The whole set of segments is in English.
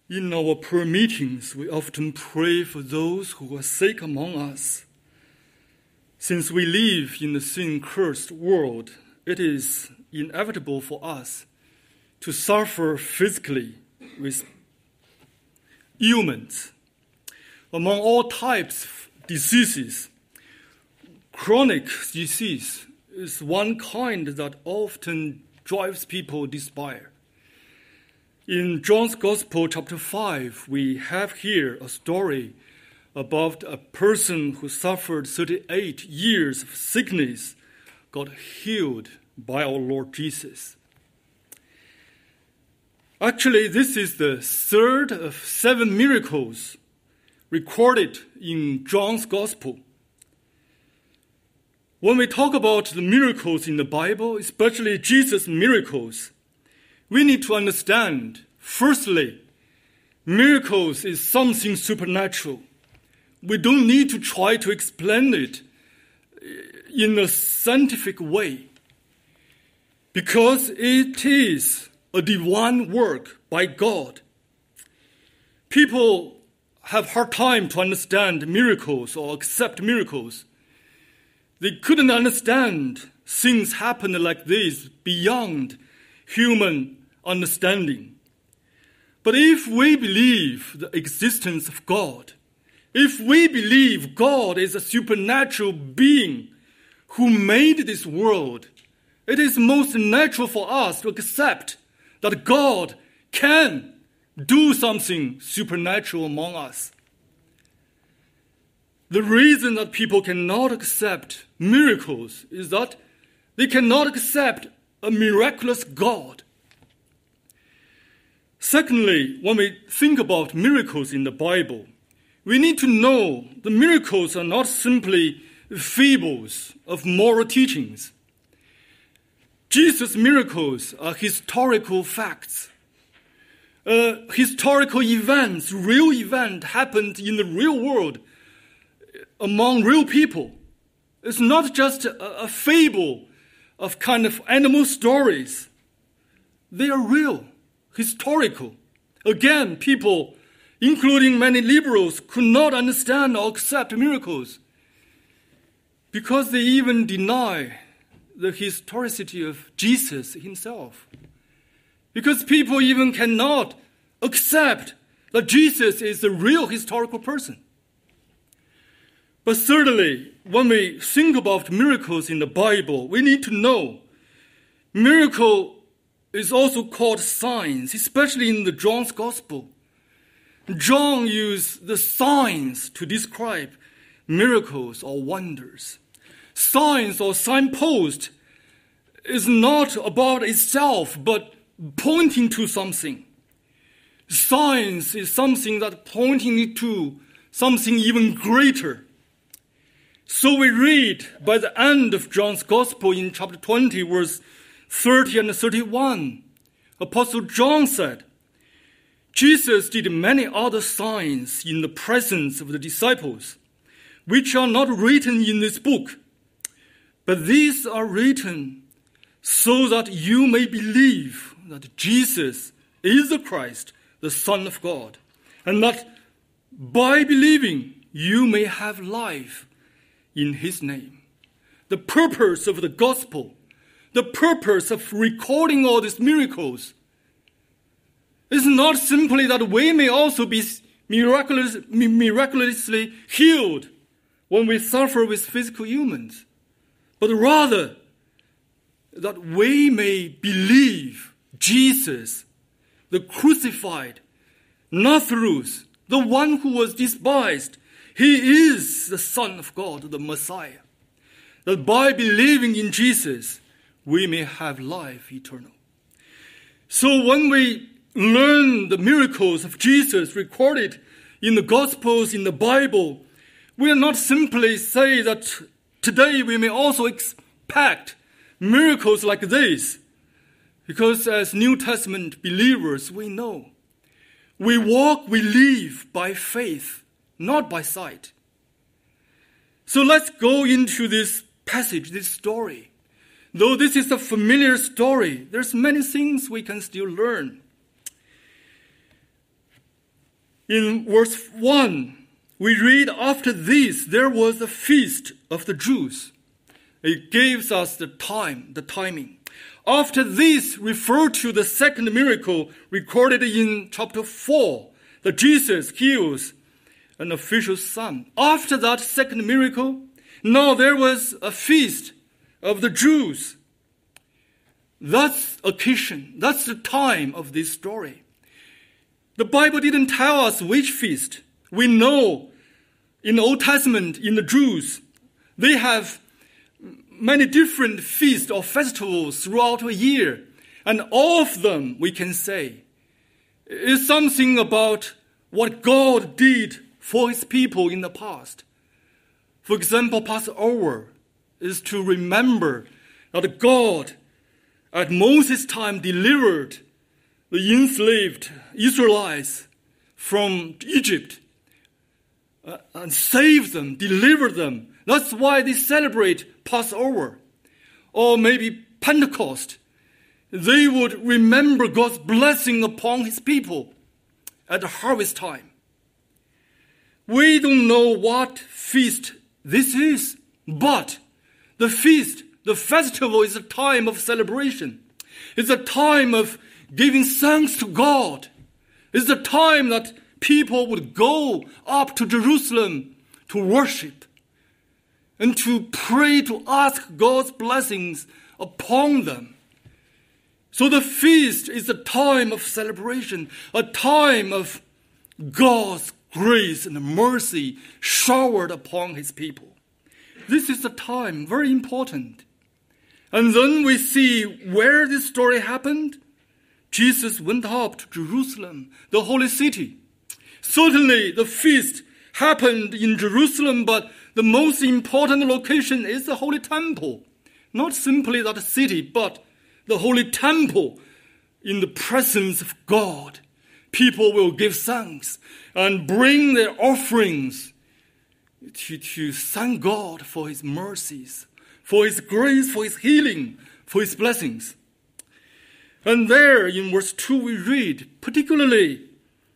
In our prayer meetings, we often pray for those who are sick among us. Since we live in a sin-cursed world, it is inevitable for us to suffer physically with ailments. Among all types of diseases, chronic disease is one kind that often drives people to despair. In John's Gospel, chapter 5, we have here a story about a person who suffered 38 years of sickness, got healed by our Lord Jesus. Actually, this is the third of 7 miracles recorded in John's Gospel. When we talk about the miracles in the Bible, especially Jesus' miracles, we need to understand, firstly, miracles is something supernatural. We don't need to try to explain it in a scientific way, because it is a divine work by God. People have hard time to understand miracles or accept miracles. They couldn't understand things happen like this beyond human understanding. But if we believe the existence of God, if we believe God is a supernatural being who made this world, it is most natural for us to accept that God can do something supernatural among us. The reason that people cannot accept miracles is that they cannot accept a miraculous God. Secondly, when we think about miracles in the Bible, we need to know the miracles are not simply fables of moral teachings. Jesus' miracles are historical facts. Historical events, real event happened in the real world among real people. It's not just a fable of kind of animal stories. They are real, historical. Again, people, including many liberals, could not understand or accept miracles because they even deny the historicity of Jesus himself. Because people even cannot accept that Jesus is a real historical person. But thirdly, when we think about miracles in the Bible, we need to know miracle is also called signs, especially in the John's Gospel. John used the signs to describe miracles or wonders. Signs or signpost is not about itself, but pointing to something. Signs is something that pointing to something even greater. So we read by the end of John's Gospel in chapter 20, verse 30 and 31, Apostle John said, Jesus did many other signs in the presence of the disciples, which are not written in this book, but these are written so that you may believe that Jesus is the Christ, the Son of God, and that by believing you may have life in his name. The purpose of the gospel, the purpose of recording all these miracles is not simply that we may also be miraculously healed when we suffer with physical ailments, but rather that we may believe Jesus, the crucified, Lazarus, the one who was despised, he is the Son of God, the Messiah. That by believing in Jesus, we may have life eternal. So when we learn the miracles of Jesus recorded in the Gospels, in the Bible, we are not simply say that today we may also expect miracles like this, because as New Testament believers, we know we walk, we live by faith, not by sight. So let's go into this passage, this story. Though this is a familiar story, there's many things we can still learn. In verse 1, we read, after this, there was a feast of the Jews. It gives us the timing. After this referred to the second miracle recorded in chapter 4, that Jesus heals an official's son. After that second miracle, now there was a feast of the Jews. That's occasion. That's the time of this story. The Bible didn't tell us which feast. We know in the Old Testament, in the Jews, they have many different feasts or festivals throughout a year. And all of them, we can say, is something about what God did for his people in the past. For example, Passover is to remember that God, at Moses' time, delivered the enslaved Israelites from Egypt and saved them, delivered them. That's why they celebrate Passover. Or maybe Pentecost. They would remember God's blessing upon his people at the harvest time. We don't know what feast this is, but the feast, the festival, is a time of celebration. It's a time of giving thanks to God. It's a time that people would go up to Jerusalem to worship and to pray, to ask God's blessings upon them. So the feast is a time of celebration, a time of God's grace and mercy showered upon his people. This is a time very important. And then we see where this story happened. Jesus went up to Jerusalem, the holy city. Certainly the feast happened in Jerusalem, but the most important location is the holy temple. Not simply that city, but the holy temple in the presence of God. People will give thanks and bring their offerings to thank God for his mercies, for his grace, for his healing, for his blessings. And there in verse 2 we read, particularly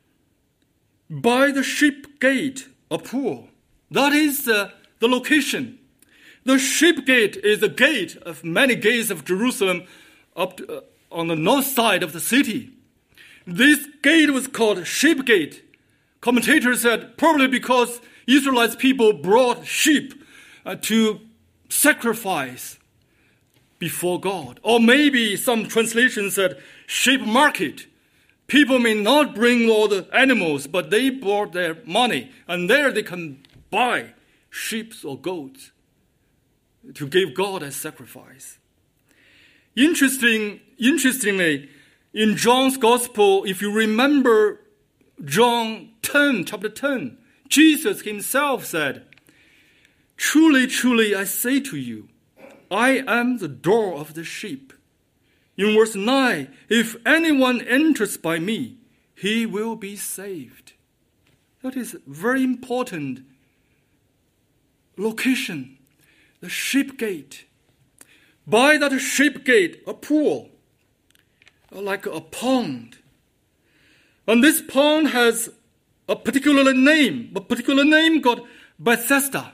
by the sheep gate, a pool. That is the location. The sheep gate is the gate of many gates of Jerusalem up to, on the north side of the city. This gate was called sheep gate. Commentators said probably because Israelite people brought sheep to sacrifice before God. Or maybe some translations said sheep market. People may not bring all the animals, but they brought their money, and there they can buy sheep or goats to give God as sacrifice. Interestingly, in John's Gospel, if you remember John 10, chapter 10, Jesus himself said, "Truly, truly, I say to you, I am the door of the sheep." In verse 9, if anyone enters by me, he will be saved. That is a very important location, the sheep gate. By that sheep gate, a pool, like a pond. And this pond has a particular name called Bethesda,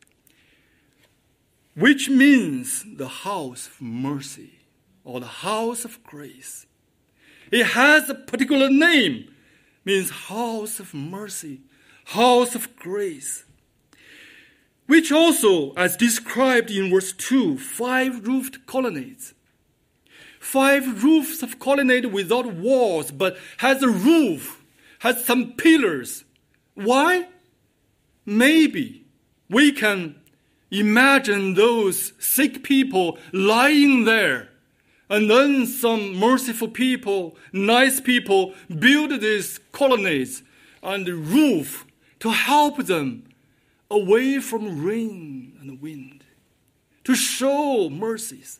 which means the house of mercy or the house of grace. It has a particular name, means house of mercy, house of grace, which also, as described in verse 2, 5-roofed colonnades. 5 roofs of colonnade without walls, but has a roof, has some pillars. Why? Maybe we can imagine those sick people lying there, and then some merciful people, nice people, build these colonnades and the roof to help them away from rain and wind, to show mercies.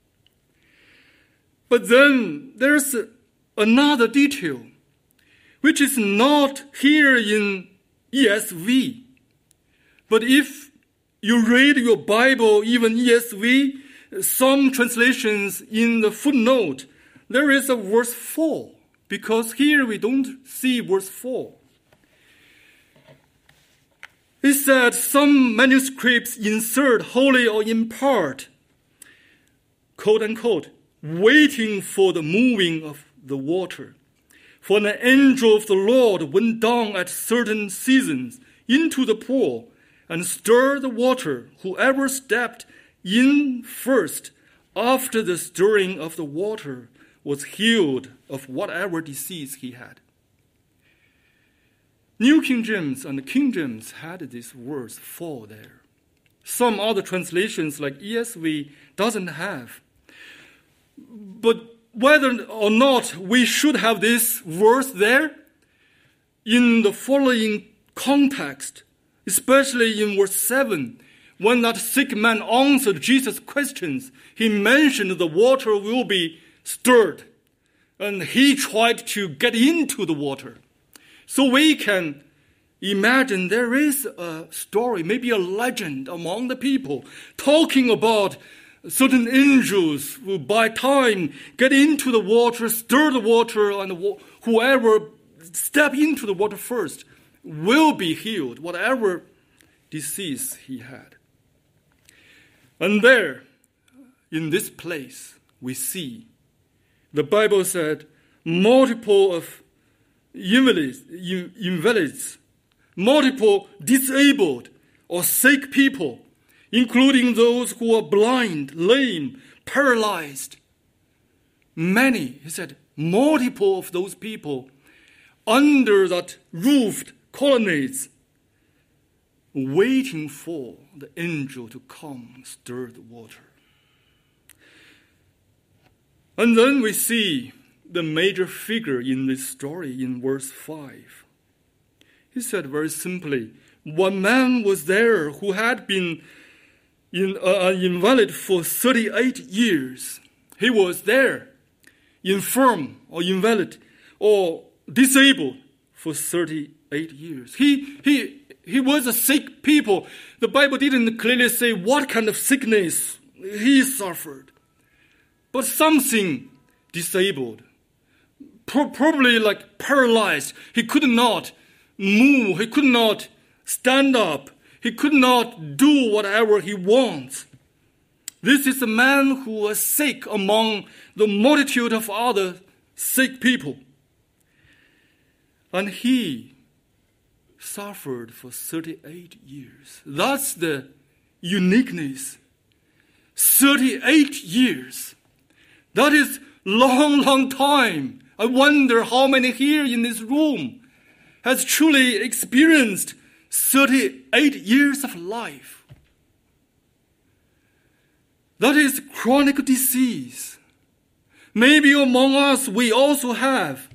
But then there's another detail, which is not here in ESV. But if you read your Bible, even ESV, some translations in the footnote, there is a verse 4, because here we don't see verse 4. He said some manuscripts insert wholly or in part, quote unquote, waiting for the moving of the water. For an angel of the Lord went down at certain seasons into the pool and stirred the water. Whoever stepped in first after the stirring of the water was healed of whatever disease he had. New King James and King James had these words fall there. Some other translations like ESV doesn't have. But whether or not we should have this verse there, in the following context, especially in verse 7, when that sick man answered Jesus' questions, he mentioned the water will be stirred, and he tried to get into the water. So we can imagine there is a story, maybe a legend among the people, talking about certain angels who by time get into the water, stir the water, and whoever step into the water first will be healed, whatever disease he had. And there, in this place, we see, the Bible said, multiple of invalids, multiple disabled or sick people, including those who are blind, lame, paralyzed. Many, he said, multiple of those people under that roofed colonnades, waiting for the angel to come stir the water. And then we see the major figure in this story in verse 5. He said very simply, one man was there who had been an invalid for 38 years. He was there, infirm or invalid or disabled for 38 years. He was a sick people. The Bible didn't clearly say what kind of sickness he suffered, but something disabled, probably like paralyzed. He could not move. He could not stand up. He could not do whatever he wants. This is a man who was sick among the multitude of other sick people. And he suffered for 38 years. That's the uniqueness. 38 years. That is long, long time. I wonder how many here in this room has truly experienced 38 years of life. That is chronic disease. Maybe among us we also have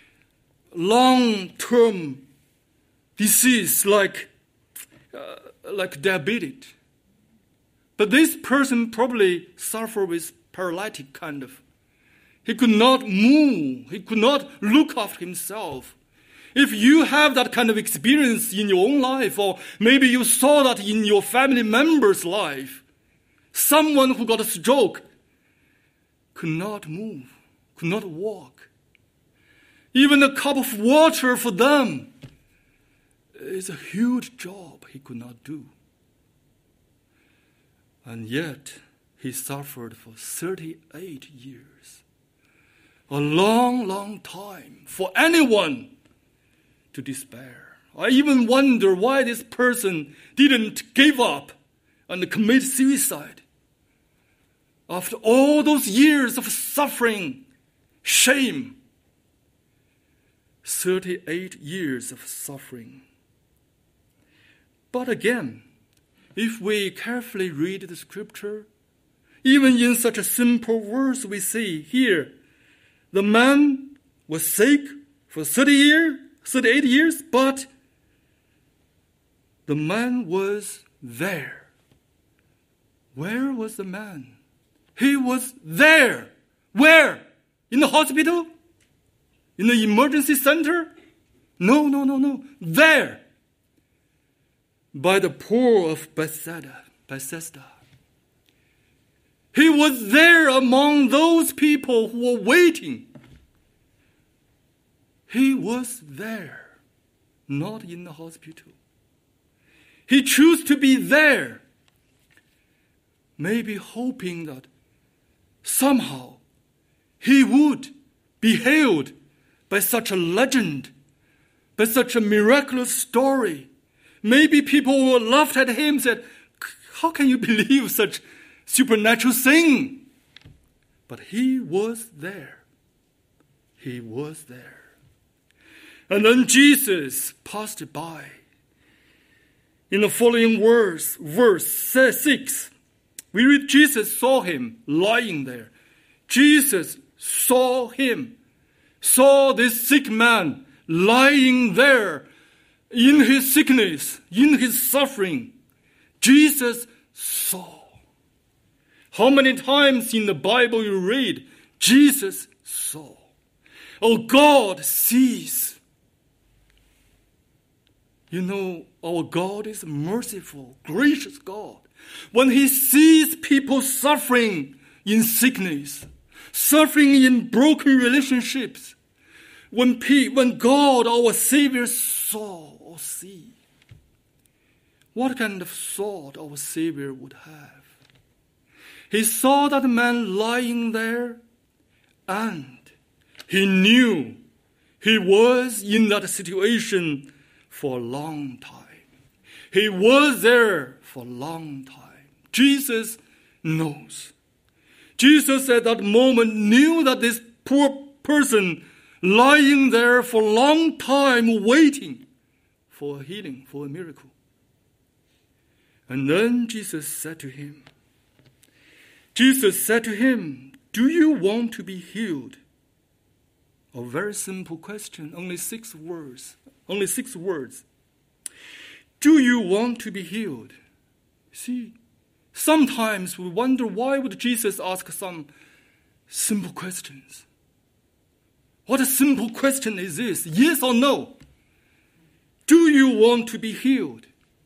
long-term disease like diabetes. But this person probably suffered with paralytic kind of. He could not move. He could not look after himself. If you have that kind of experience in your own life, or maybe you saw that in your family member's life, someone who got a stroke could not move, could not walk. Even a cup of water for them is a huge job he could not do. And yet, he suffered for 38 years. A long, long time for anyone to despair. I even wonder why this person didn't give up and commit suicide. After all those years of suffering, shame, 38 years of suffering. But again, if we carefully read the scripture, even in such a simple verse we see here, the man was sick for 38 years, but the man was there. Where was the man? He was there. Where? In the hospital? In the emergency center? No. There. By the pool of Bethesda. He was there among those people who were waiting. He was there, not in the hospital. He chose to be there, maybe hoping that somehow he would be hailed by such a legend, by such a miraculous story. Maybe people would laugh at him and said, how can you believe such supernatural thing? But he was there. He was there. And then Jesus passed by. In the following verse 6, we read Jesus saw him lying there. Jesus saw him, saw this sick man lying there in his sickness, in his suffering. Jesus saw. How many times in the Bible you read, Jesus saw? Oh, God sees. You know, our God is merciful, gracious God. When he sees people suffering in sickness, suffering in broken relationships, when God, our Savior, saw or see, what kind of thought our Savior would have? He saw that man lying there, and he knew he was in that situation for a long time. He was there for a long time. Jesus knows. Jesus at that moment knew that this poor person lying there for a long time waiting for a healing, for a miracle. And then Jesus said to him, do you want to be healed? A very simple question, only 6 words. Do you want to be healed? See, sometimes we wonder why would Jesus ask some simple questions. What a simple question is this? Yes or no? Do you want to be healed?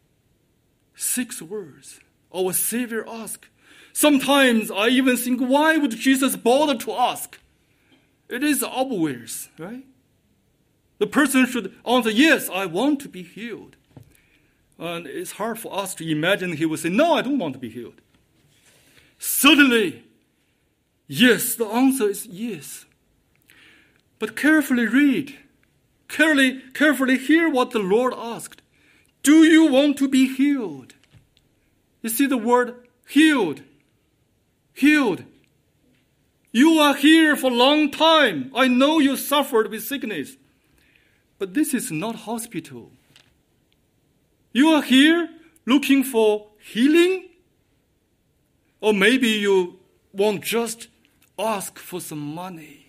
6 words. Our Savior asked. Sometimes I even think, why would Jesus bother to ask? It is obvious, right? The person should answer, yes, I want to be healed. And it's hard for us to imagine he would say, no, I don't want to be healed. Certainly, yes, the answer is yes. But carefully read, carefully hear what the Lord asked. Do you want to be healed? You see the word healed. Healed. You are here for a long time. I know you suffered with sickness. But this is not hospital. You are here looking for healing? Or maybe you won't just ask for some money.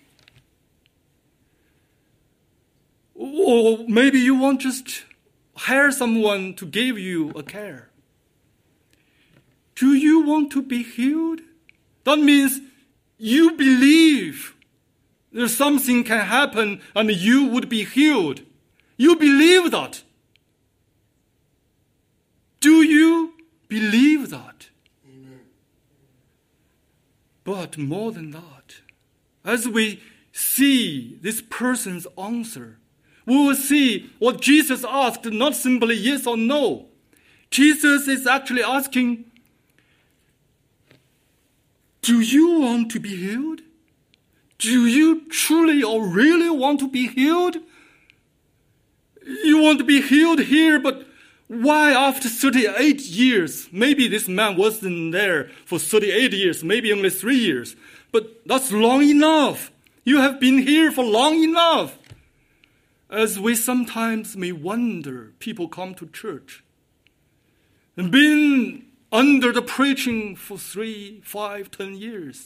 Or maybe you won't just hire someone to give you a care. Do you want to be healed? That means you believe that something can happen and you would be healed. You believe that. Do you believe that? Amen. But more than that, as we see this person's answer, we will see what Jesus asked, not simply yes or no. Jesus is actually asking, do you want to be healed? Do you truly or really want to be healed? You want to be healed here, but why after 38 years? Maybe this man wasn't there for 38 years, maybe only 3 years. But that's long enough. You have been here for long enough. As we sometimes may wonder, people come to church and been under the preaching for 3, 5, 10 years.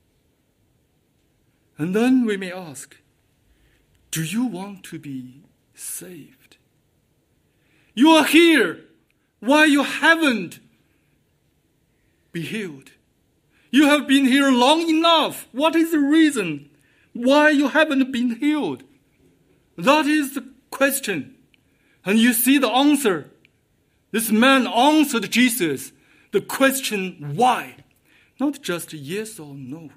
And then we may ask, do you want to be saved? You are here. Why you haven't been healed? You have been here long enough. What is the reason why you haven't been healed? That is the question. And you see the answer. This man answered Jesus the question why. Not just yes or no.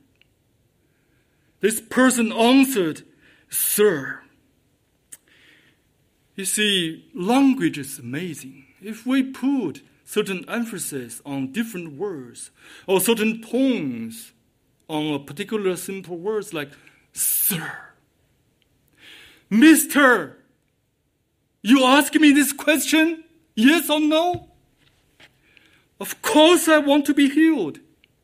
This person answered, Sir, You see, language is amazing. If we put certain emphasis on different words or certain tones on a particular simple words like sir, Mr., you ask me this question, yes or no? Of course I want to be healed.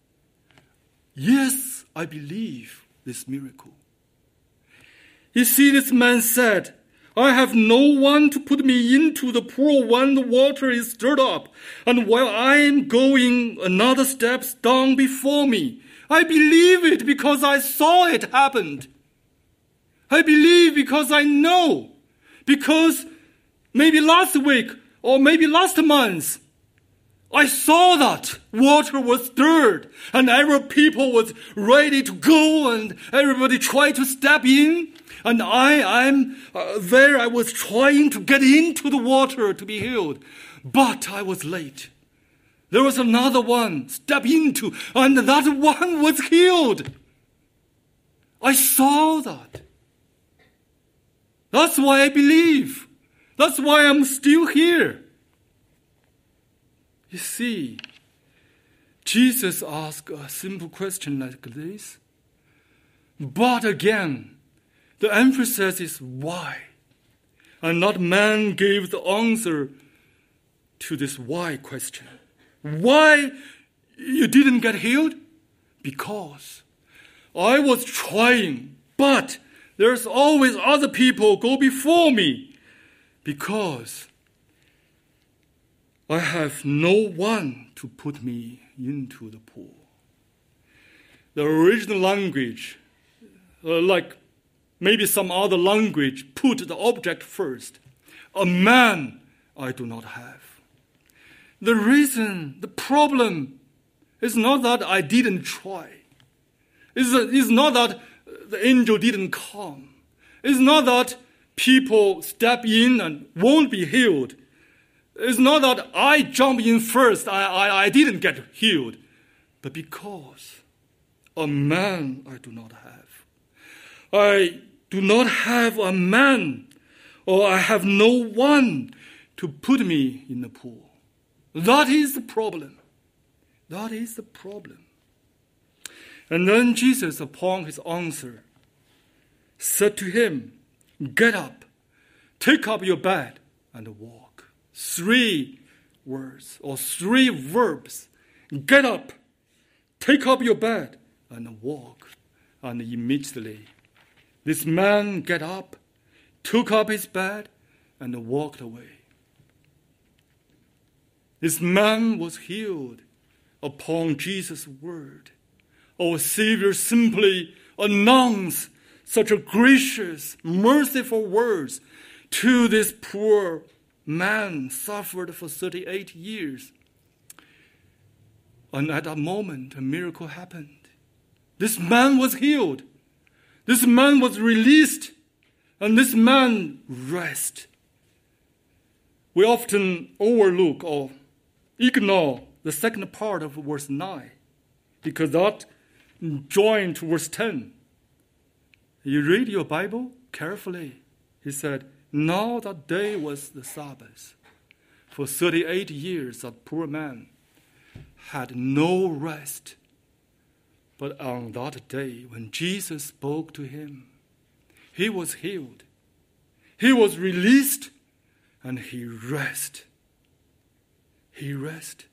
Yes, I believe this miracle. You see, this man said, I have no one to put me into the pool when the water is stirred up, and while I am going, another steps down before me. I believe it because I saw it happened. I believe because I know. Because maybe last week or maybe last month, I saw that water was stirred and every people was ready to go and everybody tried to step in. And I'm there. I was trying to get into the water to be healed, but I was late. There was another one step into, and that one was healed. I saw that. That's why I believe. That's why I'm still here. You see, Jesus asked a simple question like this. But again, the emphasis is why. And not man gave the answer to this why question. Why you didn't get healed? Because I was trying, but there's always other people go before me. Because I have no one to put me into the pool. The original language, like maybe some other language, put the object first. A man I do not have. The reason, the problem is not that I didn't try. It's not that the angel didn't come. It's not that people step in and won't be healed. It's not that I jump in first, I didn't get healed. But because a man I do not have. I do not have a man, or I have no one to put me in the pool. That is the problem. That is the problem. And then Jesus, upon his answer, said to him, get up, take up your bed, and walk. 3 words or 3 verbs. Get up, take up your bed, and walk. And immediately, this man got up, took up his bed, and walked away. This man was healed upon Jesus' word. Our Savior simply announced such a gracious, merciful words to this poor man suffered for 38 years. And at that moment, a miracle happened. This man was healed. This man was released. And this man rested. We often overlook or ignore the second part of verse 9 because that joined to verse 10. You read your Bible carefully. He said, now that day was the Sabbath. For 38 years, that poor man had no rest. But on that day, when Jesus spoke to him, he was healed. He was released, and he rested. He rested.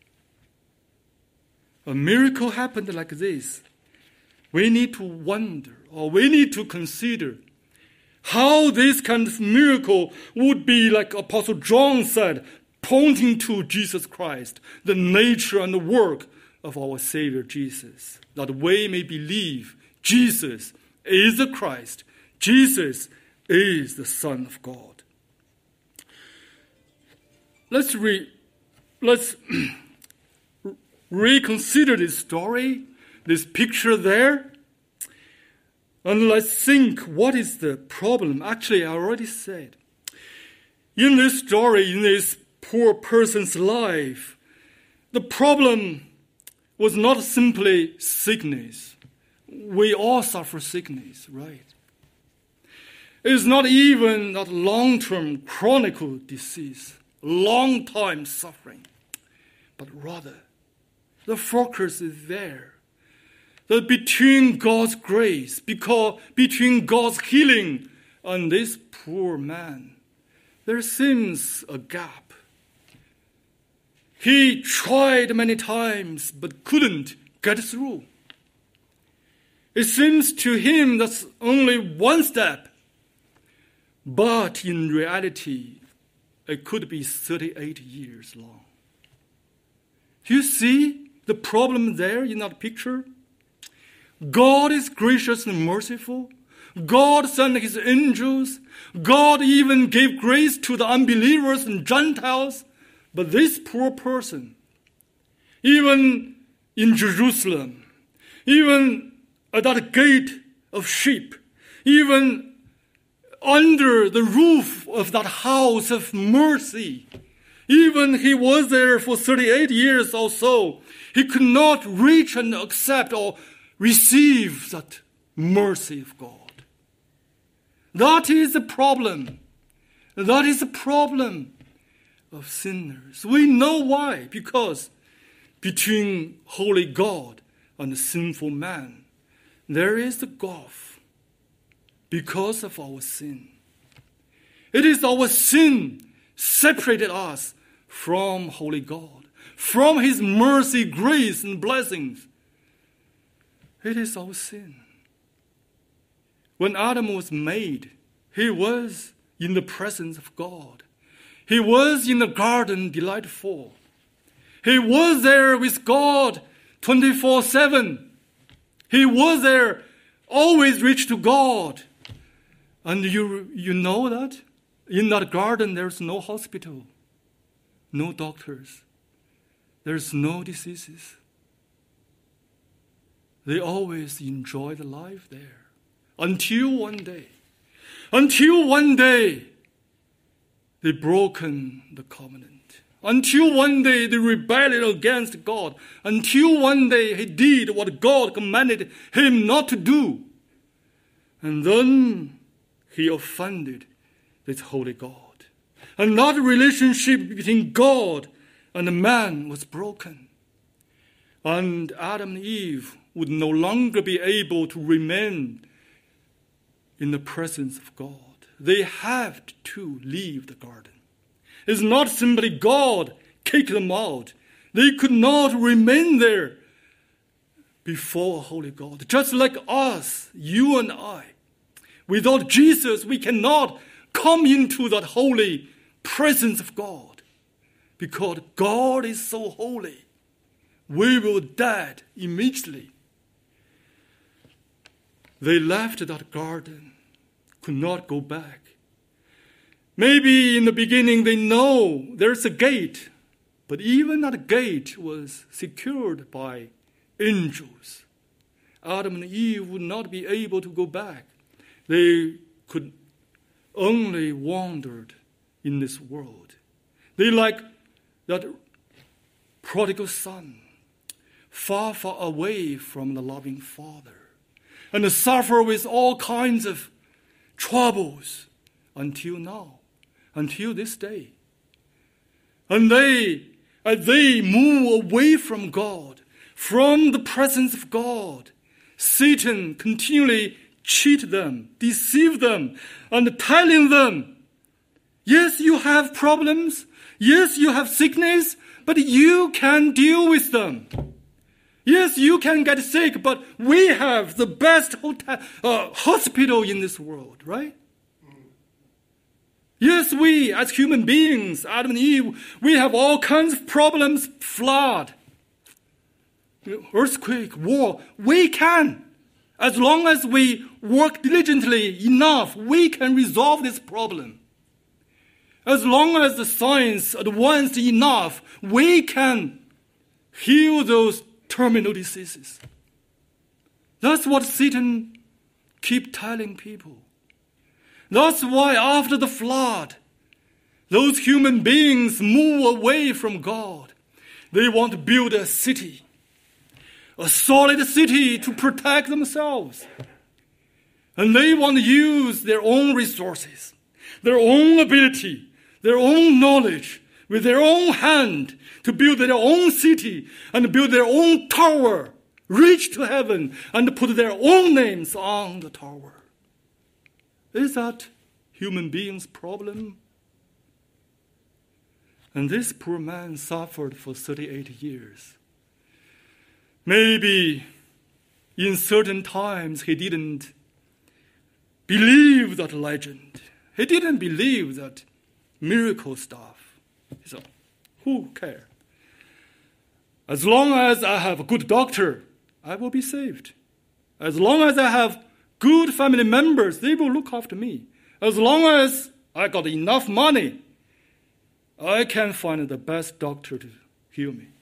A miracle happened like this. We need to wonder, or we need to consider how this kind of miracle would be, like Apostle John said, pointing to Jesus Christ, the nature and the work of our Savior Jesus, that we may believe Jesus is the Christ, Jesus is the Son of God. Let's reconsider this story, this picture there, and let's think, what is the problem? Actually, I already said, in this story, in this poor person's life, the problem was not simply sickness. We all suffer sickness, right? It is not even that long-term chronic disease, long-time suffering, but rather the focus is there. That between God's grace, between God's healing and this poor man, there seems a gap. He tried many times but couldn't get through. It seems to him that's only one step, but in reality, it could be 38 years long. Do you see the problem there in that picture? God is gracious and merciful. God sent his angels. God even gave grace to the unbelievers and Gentiles. But this poor person, even in Jerusalem, even at that gate of sheep, even under the roof of that house of mercy, even he was there for 38 years or so, he could not reach and accept or receive that mercy of God. That is the problem. That is the problem of sinners. We know why. Because between holy God and sinful man, there is the gulf because of our sin. It is our sin separated us from holy God, from his mercy, grace, and blessings. It is our sin. When Adam was made, he was in the presence of God. He was in the garden delightful. He was there with God 24/7. He was there, always reached to God. And you know that? In that garden, there's no hospital, no doctors. There's no diseases. They always enjoy the life there. Until one day, they broken the covenant. Until one day they rebelled against God. Until one day he did what God commanded him not to do. And then he offended this holy God. And that relationship between God and man was broken. And Adam and Eve would no longer be able to remain in the presence of God. They have to leave the garden. It's not simply God kicked them out. They could not remain there before a holy God. Just like us, you and I. Without Jesus, we cannot come into that holy presence of God. Because God is so holy. We will die immediately. They left that garden, could not go back. Maybe in the beginning they know there's a gate, but even that gate was secured by angels. Adam and Eve would not be able to go back. They could only wander in this world. They like that prodigal son, far, far away from the loving Father, and suffer with all kinds of troubles until now, until this day. And as they move away from God, from the presence of God, Satan continually cheat them, deceive them, and telling them, yes, you have problems, yes, you have sickness, but you can deal with them. Yes, you can get sick, but we have the best hospital in this world, right? Yes, we as human beings, Adam and Eve, we have all kinds of problems, flood, earthquake, war. We can. As long as we work diligently enough, we can resolve this problem. As long as the science advanced enough, we can heal those terminal diseases. That's what Satan keeps telling people. That's why after the flood, those human beings move away from God. They want to build a city, a solid city to protect themselves. And they want to use their own resources, their own ability, their own knowledge, with their own hand to build their own city and build their own tower, reach to heaven and put their own names on the tower. Is that human beings' problem? And this poor man suffered for 38 years. Maybe in certain times he didn't believe that legend. He didn't believe that miracle stuff. So, who cares? As long as I have a good doctor, I will be saved. As long as I have good family members, they will look after me. As long as I got enough money, I can find the best doctor to heal me.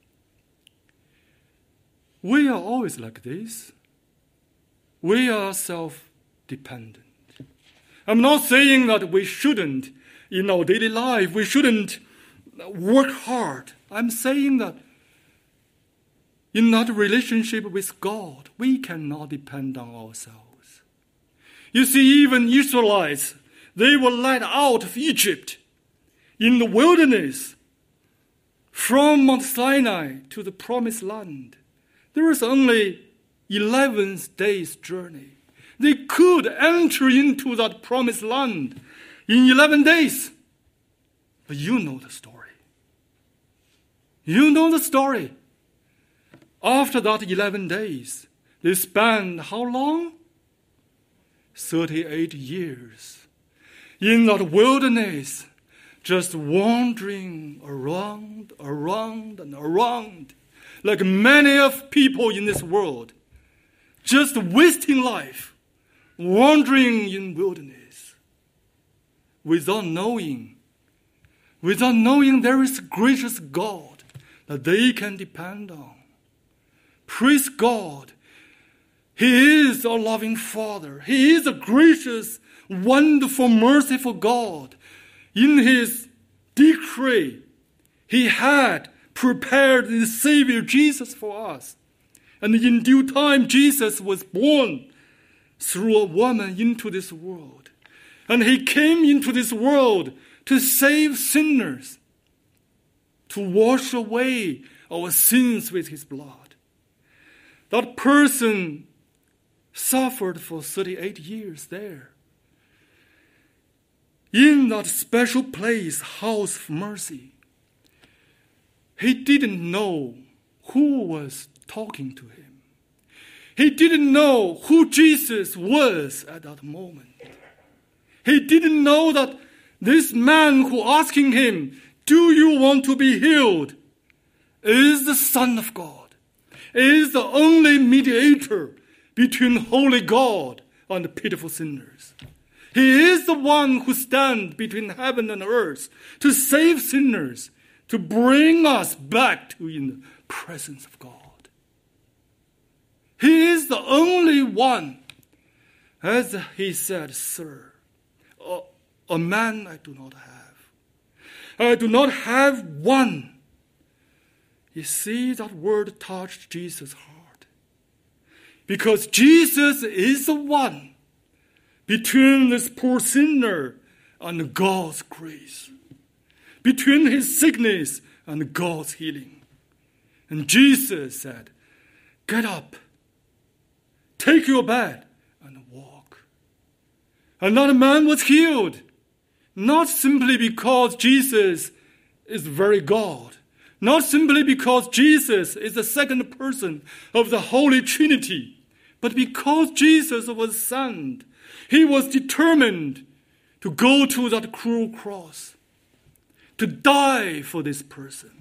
We are always like this. We are self-dependent. I'm not saying that we shouldn't, in our daily life, we shouldn't work hard. I'm saying that in that relationship with God, we cannot depend on ourselves. You see, even Israelites, they were led out of Egypt in the wilderness from Mount Sinai to the promised land. There was only 11 days' journey. They could enter into that promised land in 11 days. But you know the story. You know the story. After that 11 days, they spent how long? 38 years in that wilderness, just wandering around and around, like many of people in this world, just wasting life, wandering in wilderness, without knowing there is a gracious God that they can depend on. Praise God. He is a loving Father. He is a gracious, wonderful, merciful God. In His decree, He had prepared the Savior Jesus for us. And in due time, Jesus was born through a woman into this world. And He came into this world to save sinners, to wash away our sins with His blood. That person suffered for 38 years there, in that special place, house of mercy. He didn't know who was talking to him. He didn't know who Jesus was at that moment. He didn't know that this man who asking him, "Do you want to be healed?" is the Son of God, is the only mediator between holy God and pitiful sinners. He is the one who stands between heaven and earth to save sinners, to bring us back to in the presence of God. He is the only one. As he said, "Sir, a man I do not have. I do not have one." You see, that word touched Jesus' heart. Because Jesus is the one between this poor sinner and God's grace, between his sickness and God's healing. And Jesus said, "Get up, take your bed, and walk." And that man was healed, not simply because Jesus is very God, not simply because Jesus is the second person of the Holy Trinity, but because Jesus was sent. He was determined to go to that cruel cross, to die for this person,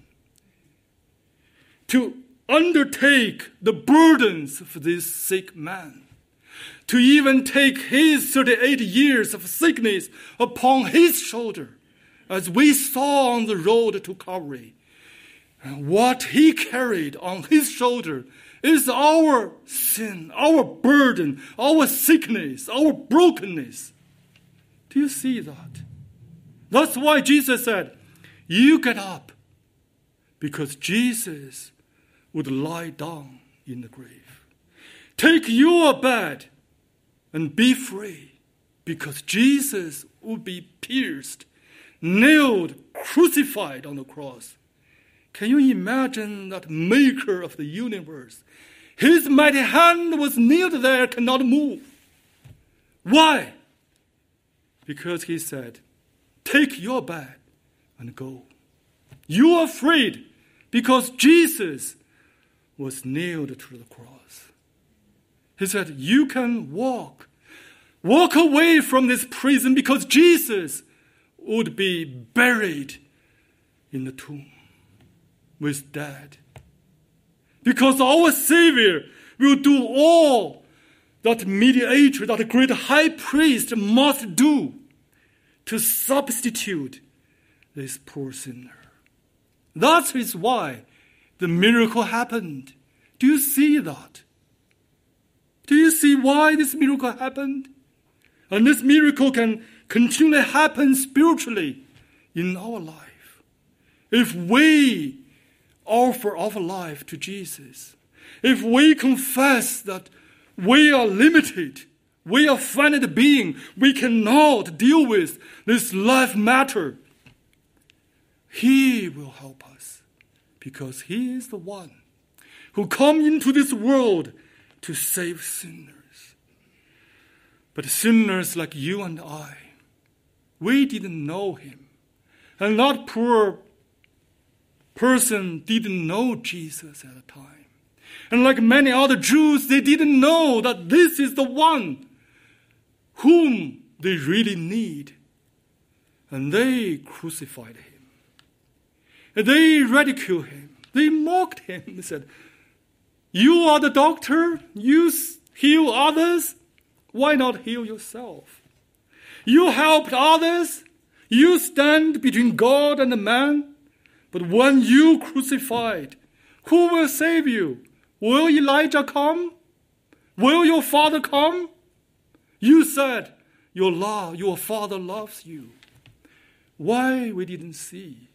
to undertake the burdens of this sick man, to even take his 38 years of sickness upon his shoulder, as we saw on the road to Calvary. And what he carried on his shoulder is our sin, our burden, our sickness, our brokenness. Do you see that? That's why Jesus said, "You get up," because Jesus would lie down in the grave. "Take your bed and be free, because Jesus would be pierced, nailed, crucified on the cross. Can you imagine that maker of the universe? His mighty hand was nailed there, cannot move. Why? Because he said, take your bed and go. You are afraid because Jesus was nailed to the cross. He said, you can walk. Walk away from this prison because Jesus would be buried in the tomb with dead. Because our Savior will do all that mediator, that great high priest must do to substitute this poor sinner. That is why the miracle happened. Do you see that? Do you see why this miracle happened? And this miracle can continually happen spiritually in our life. If we offer our life to Jesus, if we confess that we are limited, we are finite being, we cannot deal with this life matter, He will help us, because He is the one who come into this world to save sinners. But sinners like you and I, we didn't know Him. And that poor person didn't know Jesus at the time. And like many other Jews, they didn't know that this is the one whom they really need. And they crucified Him. And they ridiculed Him. They mocked Him. They said, you are the doctor. You heal others. Why not heal yourself? You helped others. You stand between God and man. But when you crucified, who will save you? Will Elijah come? Will your father come? You said your father loves you. Why we didn't see?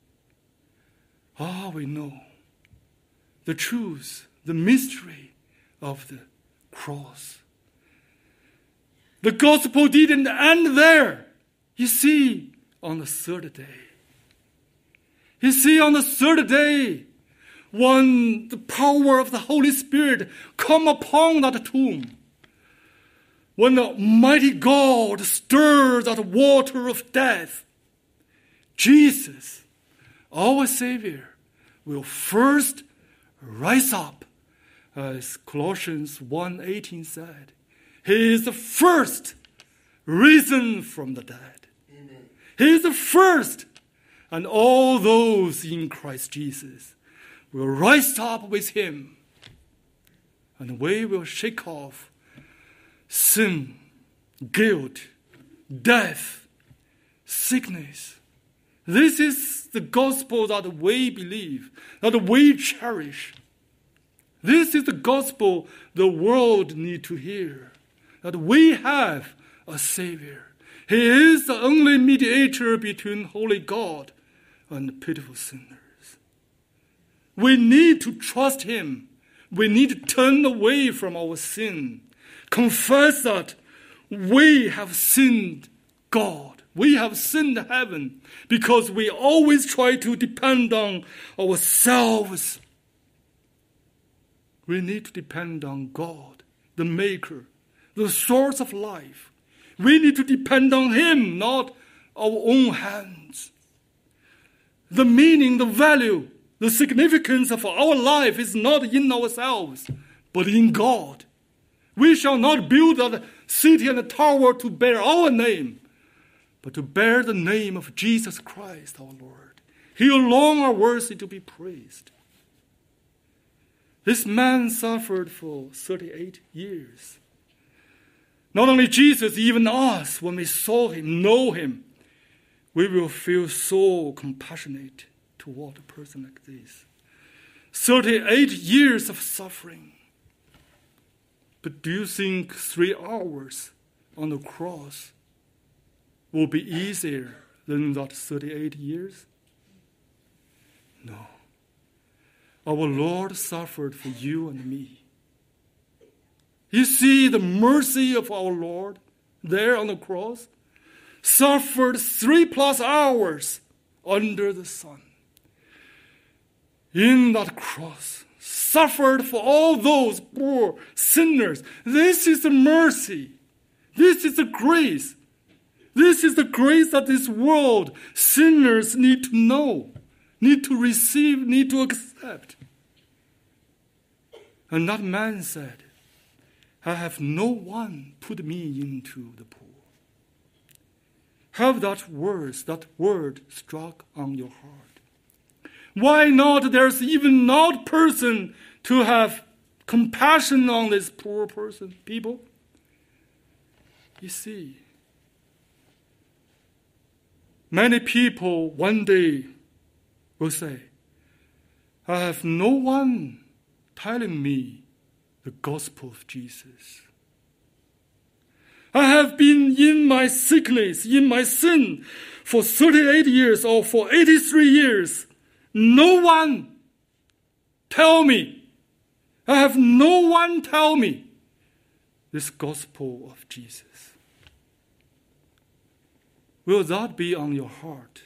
We know the truth, the mystery of the cross. The gospel didn't end there. You see, on the third day. You see, on the third day, when the power of the Holy Spirit come upon that tomb, when the mighty God stirs that water of death, Jesus, our Savior, will first rise up, as Colossians 1:18 said. He is the first risen from the dead. Amen. He is the first. And all those in Christ Jesus will rise up with Him. And we will shake off sin, guilt, death, sickness. This is the gospel that we believe, that we cherish. This is the gospel the world needs to hear, that we have a Savior. He is the only mediator between holy God and pitiful sinners. We need to trust Him. We need to turn away from our sin. Confess that we have sinned God. We have sinned heaven because we always try to depend on ourselves. We need to depend on God, the Maker, the source of life. We need to depend on Him, not our own hands. The meaning, the value, the significance of our life is not in ourselves, but in God. We shall not build a city and a tower to bear our name, but to bear the name of Jesus Christ, our Lord. He alone are worthy to be praised. This man suffered for 38 years. Not only Jesus, even us, when we saw Him, know Him, we will feel so compassionate toward a person like this. 38 years of suffering. But do you think 3 hours on the cross will be easier than that 38 years? No. Our Lord suffered for you and me. You see the mercy of our Lord there on the cross, suffered 3+ hours under the sun. In that cross, suffered for all those poor sinners. This is the mercy. This is the grace. This is the grace that this world, sinners need to know, need to receive, need to accept. And that man said, I have no one put me into the pool. Have that word struck on your heart. Why not there's even not person to have compassion on this poor person, people? You see, many people one day will say, I have no one telling me the gospel of Jesus. I have been in my sickness, in my sin, for 38 years or for 83 years. No one tell me. I have no one tell me this gospel of Jesus. Will that be on your heart?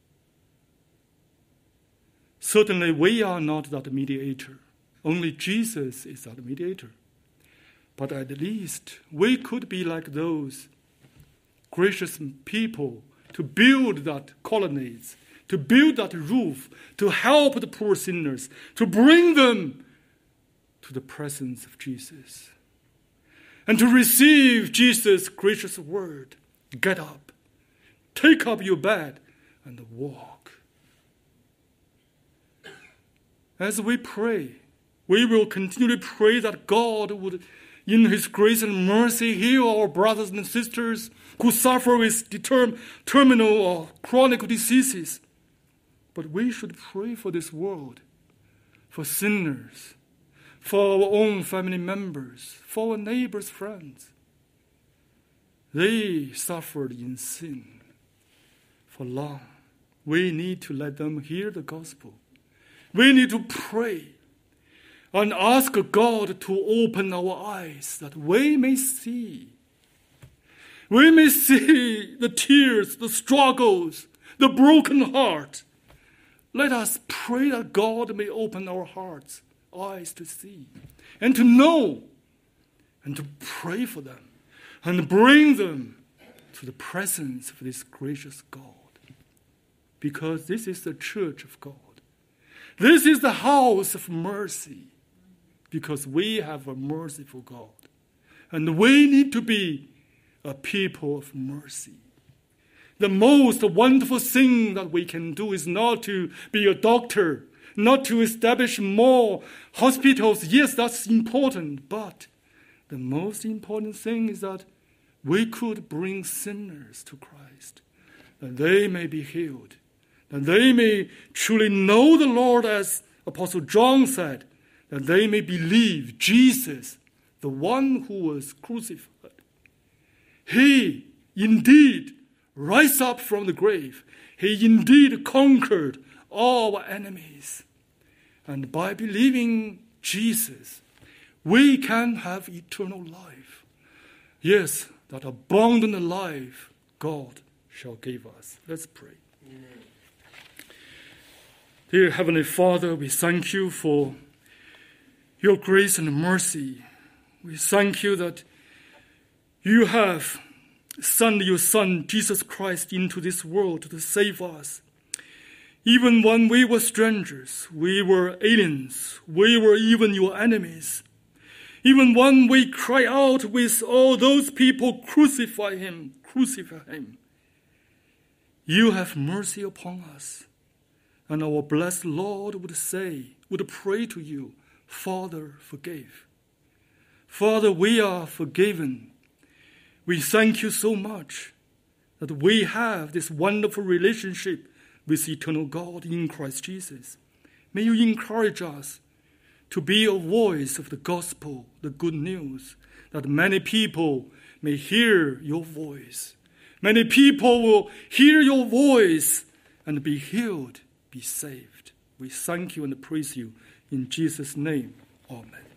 Certainly we are not that mediator. Only Jesus is that mediator. But at least we could be like those gracious people to build that colonnades, to build that roof, to help the poor sinners, to bring them to the presence of Jesus, and to receive Jesus' gracious word. Get up, take up your bed, and walk. As we pray, we will continually pray that God would, in His grace and mercy, heal our brothers and sisters who suffer with terminal or chronic diseases. But we should pray for this world, for sinners, for our own family members, for our neighbors' friends. They suffered in sin for long. We need to let them hear the gospel. We need to pray and ask God to open our eyes that we may see. We may see the tears, the struggles, the broken heart. Let us pray that God may open our hearts, eyes to see, and to know, and to pray for them, and bring them to the presence of this gracious God. Because this is the church of God. This is the house of mercy. Because we have a merciful God. And we need to be a people of mercy. The most wonderful thing that we can do is not to be a doctor, not to establish more hospitals. Yes, that's important. But the most important thing is that we could bring sinners to Christ, that they may be healed, that they may truly know the Lord, as Apostle John said, that they may believe Jesus, the one who was crucified. He indeed rose up from the grave. He indeed conquered all our enemies. And by believing Jesus, we can have eternal life. Yes, that abundant life God shall give us. Let's pray. Amen. Dear Heavenly Father, we thank you for your grace and mercy. We thank you that you have sent your Son, Jesus Christ, into this world to save us. Even when we were strangers, we were aliens, we were even your enemies. Even when we cry out with all those people, crucify him, crucify him. You have mercy upon us. And our blessed Lord would pray to you, Father, forgive. Father, we are forgiven. We thank you so much that we have this wonderful relationship with eternal God in Christ Jesus. May you encourage us to be a voice of the gospel, the good news, that many people may hear your voice. Many people will hear your voice and be healed, be saved. We thank you and praise you in Jesus' name. Amen.